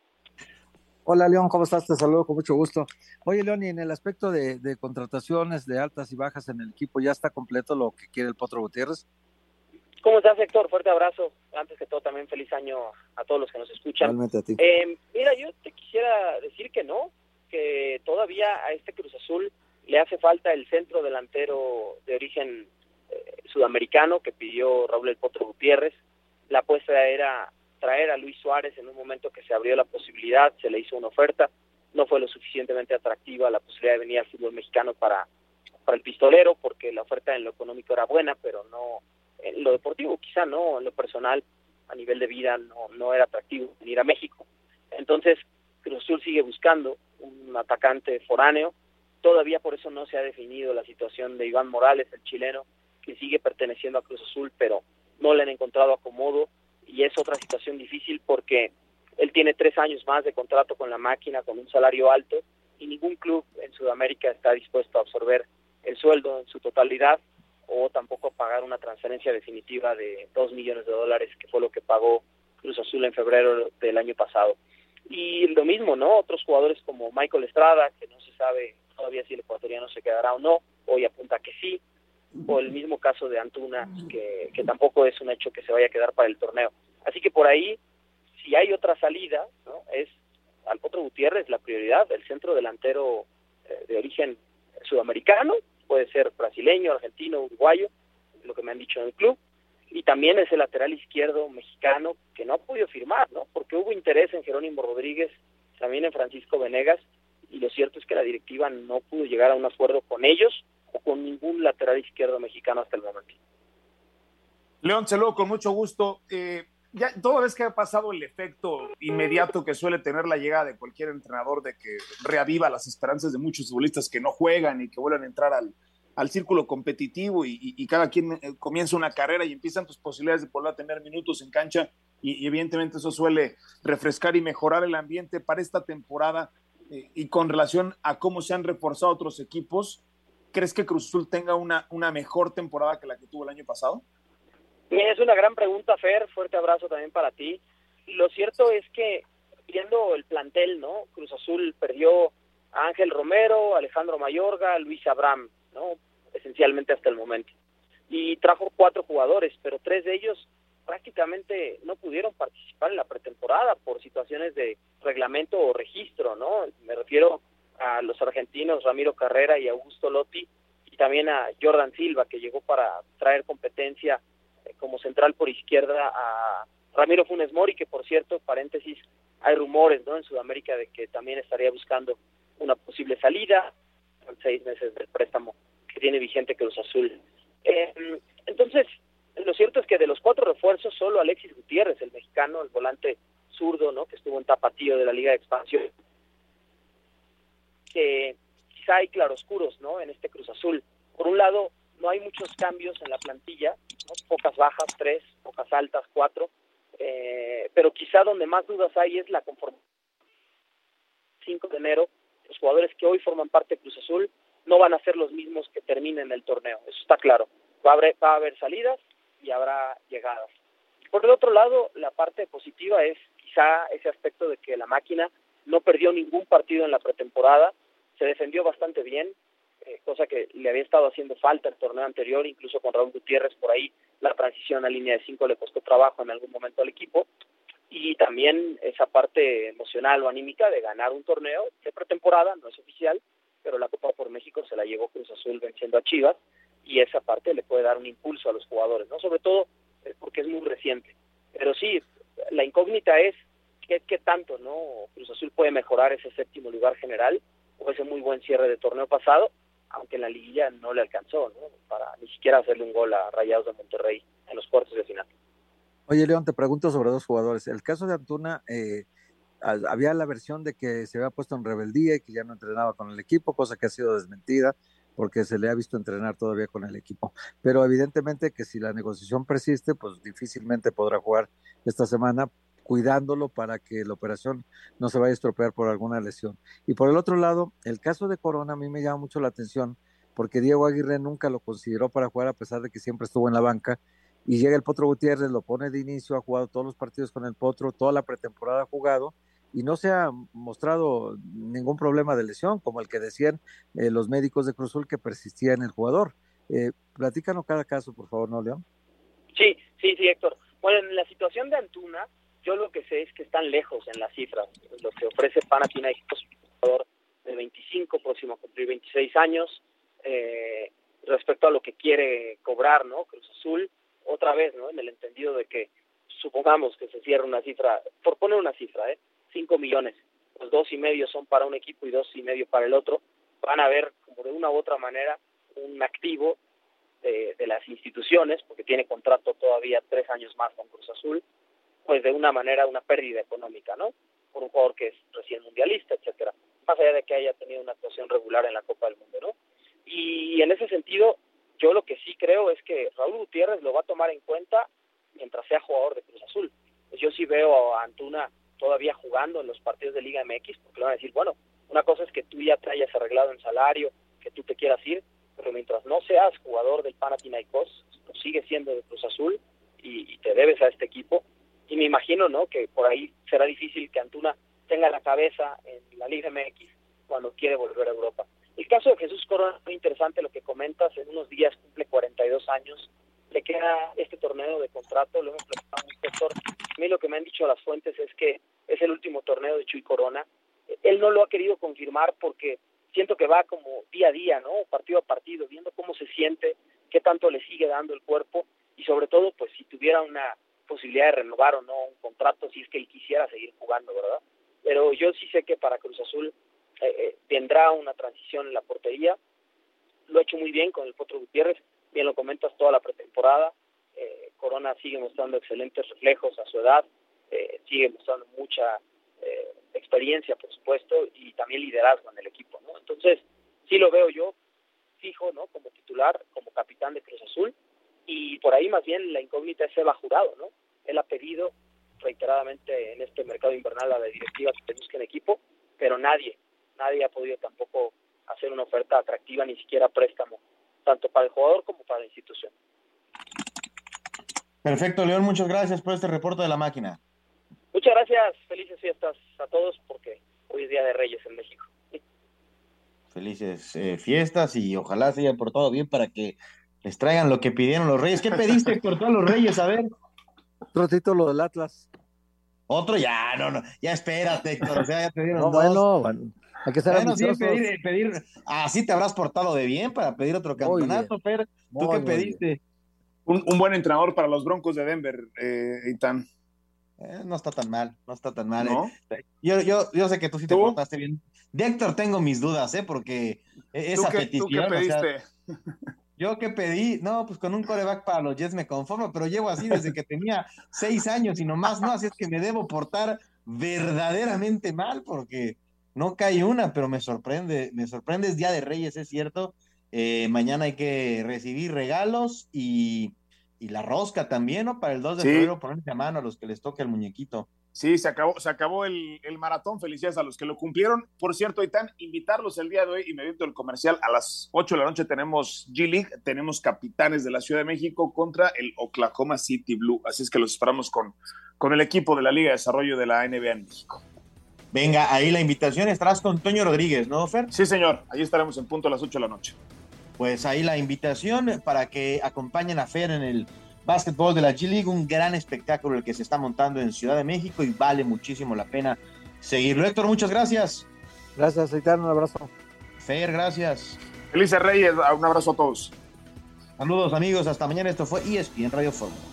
Hola, León, ¿cómo estás? Te saludo con mucho gusto. Oye, León, y en el aspecto de, de contrataciones, de altas y bajas en el equipo, ¿ya está completo lo que quiere el Potro Gutiérrez? ¿Cómo estás, Héctor? Fuerte abrazo. Antes que todo, también feliz año a todos los que nos escuchan. Realmente a ti. Eh, mira, yo te quisiera decir que no, que todavía a este Cruz Azul le hace falta el centro delantero de origen eh, sudamericano que pidió Raúl El Potro Gutiérrez. La apuesta era traer a Luis Suárez en un momento que se abrió la posibilidad, se le hizo una oferta, no fue lo suficientemente atractiva la posibilidad de venir al fútbol mexicano para, para el pistolero, porque la oferta en lo económico era buena, pero no en lo deportivo, quizá no, en lo personal, a nivel de vida no, no era atractivo venir a México. Entonces, Cruz Azul sigue buscando un atacante foráneo, todavía por eso no se ha definido la situación de Iván Morales, el chileno, que sigue perteneciendo a Cruz Azul, pero no le han encontrado acomodo, y es otra situación difícil porque él tiene tres años más de contrato con la máquina, con un salario alto, y ningún club en Sudamérica está dispuesto a absorber el sueldo en su totalidad, o tampoco a pagar una transferencia definitiva de dos millones de dólares, que fue lo que pagó Cruz Azul en febrero del año pasado. Y lo mismo, ¿no? Otros jugadores como Michael Estrada, que no se sabe todavía si el ecuatoriano se quedará o no, hoy apunta que sí, o el mismo caso de Antuna, que, que tampoco es un hecho que se vaya a quedar para el torneo. Así que por ahí, si hay otra salida, ¿no? Es al Potro Gutiérrez la prioridad, el centro delantero eh, de origen sudamericano, puede ser brasileño, argentino, uruguayo, lo que me han dicho en el club, y también es el lateral izquierdo mexicano que no ha podido firmar, ¿no? Porque hubo interés en Jerónimo Rodríguez, también en Francisco Venegas, y lo cierto es que la directiva no pudo llegar a un acuerdo con ellos o con ningún lateral izquierdo mexicano hasta el momento. León, saludo con mucho gusto. Eh, ya toda vez que ha pasado el efecto inmediato que suele tener la llegada de cualquier entrenador, de que reaviva las esperanzas de muchos futbolistas que no juegan y que vuelven a entrar al, al círculo competitivo, y, y, y cada quien comienza una carrera y empiezan tus posibilidades de poder tener minutos en cancha, y, y evidentemente eso suele refrescar y mejorar el ambiente para esta temporada. Eh, y con relación a cómo se han reforzado otros equipos, ¿crees que Cruz Azul tenga una, una mejor temporada que la que tuvo el año pasado? Es una gran pregunta, Fer, fuerte abrazo también para ti. Lo cierto es que, viendo el plantel, ¿no? Cruz Azul perdió a Ángel Romero, Alejandro Mayorga, Luis Abraham, ¿no? Esencialmente hasta el momento. y trajo cuatro jugadores, pero tres de ellos prácticamente no pudieron participar en la pretemporada por situaciones de reglamento o registro, ¿no? Me refiero a los argentinos Ramiro Carrera y Augusto Lotti, y también a Jordan Silva, que llegó para traer competencia eh, como central por izquierda a Ramiro Funes Mori, que por cierto, paréntesis, hay rumores, ¿no?, en Sudamérica de que también estaría buscando una posible salida, en seis meses del préstamo que tiene vigente Cruz Azul. Eh, entonces, lo cierto es que de los cuatro refuerzos, solo Alexis Gutiérrez, el mexicano, el volante zurdo, ¿no?, que estuvo en Tapatío de la Liga de Expansión, que quizá hay claroscuros, ¿no?, en este Cruz Azul. Por un lado, no hay muchos cambios en la plantilla, ¿no?, pocas bajas, tres, pocas altas, cuatro, eh, pero quizá donde más dudas hay es la conformación. cinco de enero, los jugadores que hoy forman parte de Cruz Azul no van a ser los mismos que terminen el torneo, eso está claro. Va a haber, va a haber salidas y habrá llegadas. Por el otro lado, la parte positiva es quizá ese aspecto de que la máquina no perdió ningún partido en la pretemporada, se defendió bastante bien, eh, cosa que le había estado haciendo falta el torneo anterior, incluso con Raúl Gutiérrez por ahí, la transición a línea de cinco le costó trabajo en algún momento al equipo, y también esa parte emocional o anímica de ganar un torneo de pretemporada, no es oficial, pero la Copa por México se la llevó Cruz Azul venciendo a Chivas, y esa parte le puede dar un impulso a los jugadores, ¿no? Sobre todo eh, porque es muy reciente. Pero sí, la incógnita es qué, qué tanto, ¿no?, Cruz Azul puede mejorar ese séptimo lugar general o ese muy buen cierre de torneo pasado, aunque en la liguilla no le alcanzó, ¿no?, para ni siquiera hacerle un gol a Rayados de Monterrey en los cuartos de final. Oye, León, te pregunto sobre dos jugadores. El caso de Antuna, eh, había la versión de que se había puesto en rebeldía y que ya no entrenaba con el equipo, cosa que ha sido desmentida porque se le ha visto entrenar todavía con el equipo. Pero evidentemente que si la negociación persiste, pues difícilmente podrá jugar esta semana, cuidándolo para que la operación no se vaya a estropear por alguna lesión. Y por el otro lado, el caso de Corona a mí me llama mucho la atención, porque Diego Aguirre nunca lo consideró para jugar a pesar de que siempre estuvo en la banca, y llega el Potro Gutiérrez, lo pone de inicio, ha jugado todos los partidos con el Potro, toda la pretemporada ha jugado, y no se ha mostrado ningún problema de lesión, como el que decían eh, los médicos de Cruz Azul que persistía en el jugador. Eh, platícanos cada caso, por favor, ¿no, León? Sí, sí, sí, Héctor. Bueno, en la situación de Antuna, yo lo que sé es que están lejos en las cifras. Lo que ofrece Panathinaikos, un jugador de veinticinco, próximo a cumplir veintiséis años, eh, respecto a lo que quiere cobrar, ¿no?, Cruz Azul, otra vez, ¿no?, en el entendido de que supongamos que se cierra una cifra, por poner una cifra, ¿eh?, cinco millones, pues dos y medio son para un equipo y dos y medio para el otro, van a ver como de una u otra manera un activo de, de las instituciones, porque tiene contrato todavía tres años más con Cruz Azul, pues de una manera una pérdida económica, ¿no?, por un jugador que es recién mundialista, etcétera, más allá de que haya tenido una actuación regular en la Copa del Mundo, ¿no? Y en ese sentido, yo lo que sí creo es que Raúl Gutiérrez lo va a tomar en cuenta mientras sea jugador de Cruz Azul. Pues yo sí veo a Antuna todavía jugando en los partidos de Liga M X, porque le van a decir, bueno, una cosa es que tú ya te hayas arreglado en salario, que tú te quieras ir, pero mientras no seas jugador del Panathinaikos, pues sigue siendo de Cruz Azul y, y te debes a este equipo. Y me imagino, ¿no?, que por ahí será difícil que Antuna tenga la cabeza en la Liga M X cuando quiere volver a Europa. El caso de Jesús Corona es muy interesante lo que comentas, en unos días cumple cuarenta y dos años, le queda este torneo de contrato, lo hemos platicado mucho, Héctor. A mí lo que me han dicho las fuentes es que es el último torneo de Chuy Corona. Él no lo ha querido confirmar porque siento que va como día a día, ¿no?, partido a partido, viendo cómo se siente, qué tanto le sigue dando el cuerpo y sobre todo, pues si tuviera una posibilidad de renovar o no un contrato, si es que él quisiera seguir jugando, ¿verdad? Pero yo sí sé que para Cruz Azul eh, eh, tendrá una transición en la portería, lo ha hecho muy bien con el Potro Gutiérrez, bien lo comentas, toda la pretemporada, eh, Corona sigue mostrando excelentes reflejos a su edad, eh, sigue mostrando mucha eh, experiencia, por supuesto, y también liderazgo en el equipo, ¿no? Entonces, sí lo veo yo fijo, ¿no?, como titular, como capitán de Cruz Azul, y por ahí más bien la incógnita es Seba Jurado, ¿no? Él ha pedido reiteradamente en este mercado invernal a la directiva que busquen equipo, pero nadie, nadie ha podido tampoco hacer una oferta atractiva, ni siquiera préstamo, tanto para el jugador como para la institución. Perfecto, León, muchas gracias por este reporte de la máquina. Muchas gracias, felices fiestas a todos, porque hoy es Día de Reyes en México. Felices eh, fiestas y ojalá se hayan portado bien para que les traigan lo que pidieron los Reyes. ¿Qué pediste, Héctor, tú a los Reyes? A ver. Otro título del Atlas. Otro ya, no, no, ya espérate, Héctor, o sea, ya te dieron No, dos. bueno, bueno, hay que ser Bueno, sí, ambiciosos. pedir, pedir, así te habrás portado de bien para pedir otro campeonato, Fer. ¿Tú Muy, qué muy pediste? Un, un buen entrenador para los Broncos de Denver, eh, Eitan. Eh, no está tan mal, no está tan mal. ¿No? eh. Yo, yo, yo sé que tú sí te ¿Tú? portaste bien. De Héctor tengo mis dudas, ¿eh? Porque esa ¿Tú qué, petición, ¿Tú qué o sea, pediste? yo que pedí, no, pues con un coreback para los Jets me conformo, pero llevo así desde que tenía seis años y nomás no, así es que me debo portar verdaderamente mal porque no cae una, pero me sorprende, me sorprende, es Día de Reyes, es cierto. Eh, mañana hay que recibir regalos y, y la rosca también, ¿no? Para el dos de Sí. febrero ponerse a mano a los que les toque el muñequito. Sí, se acabó, se acabó el, el maratón. Felicidades a los que lo cumplieron. Por cierto, Eitan, invitarlos el día de hoy y me aviento el comercial. A las ocho de la noche tenemos G-League, tenemos Capitanes de la Ciudad de México contra el Oklahoma City Blue. Así es que los esperamos con, con el equipo de la Liga de Desarrollo de la N B A en México. Venga, ahí la invitación, estarás con Toño Rodríguez, ¿no, Fer? Sí, señor. Ahí estaremos en punto a las ocho de la noche. Pues ahí la invitación para que acompañen a Fer en el básquetbol de la G-League, un gran espectáculo el que se está montando en Ciudad de México y vale muchísimo la pena seguirlo. Héctor, muchas gracias. Gracias, Eitan, un abrazo. Fer, gracias. Felices Reyes, un abrazo a todos. Saludos amigos, hasta mañana. Esto fue E S P N Radio Fórmula.